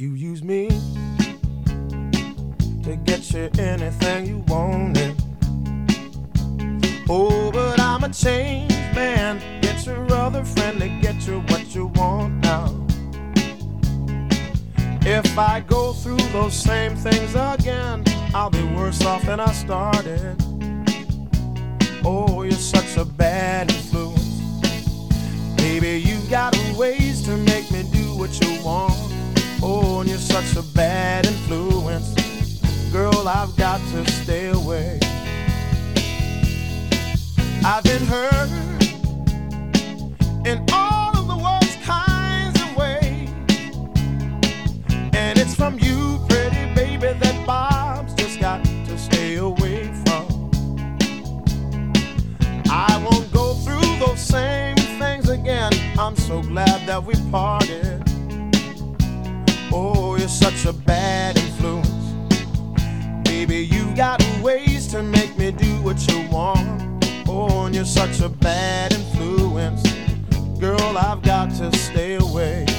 You use me to get you anything you wanted. Oh, but I'm a changed man. Get your other friend to get you what you want now. If I go through those same things again, I'll be worse off than I started. Oh, you're such a bad influence. Baby, you got ways to make me do what you want. Oh, and you're such a bad influence. Girl, I've got to stay away. I've been hurt in all of the worst kinds of ways, and it's from you, pretty baby, that Bob's just got to stay away from. I won't go through those same things again. I'm so glad that we parted. Oh, you're such a bad influence. Baby, you got ways to make me do what you want. Oh, and you're such a bad influence. Girl, I've got to stay away.